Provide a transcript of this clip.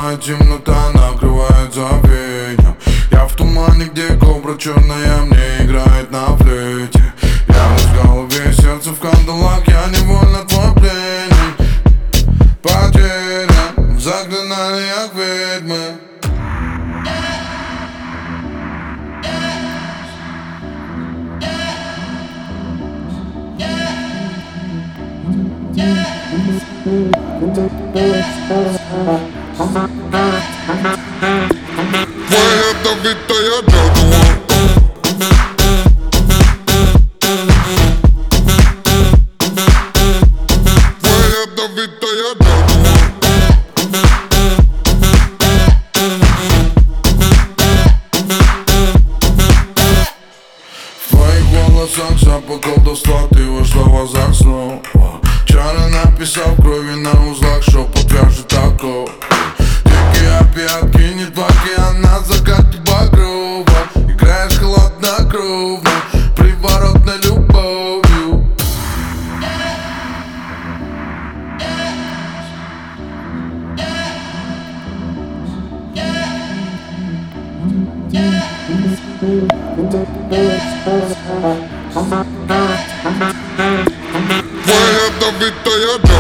Сплошная темнота накрывает забвением. Я в тумане, где кобра черная мне играет на флейте. Я в голове, сердце в кандалах, я невольно твой пленник. Потерян в заклинаниях ведьмы. Твоя ядовитая джадуа. Твоя ядовитая джадуа. В твоих волосах запах колдовства, ты вошла в азарт снова. Чары написав крови на узлах, шепот вяжет такого. Дикие опиат кинет в океан на закате багрова. Играешь хладнокровно, приворотной любовью. Твоя ядовитая джадуа.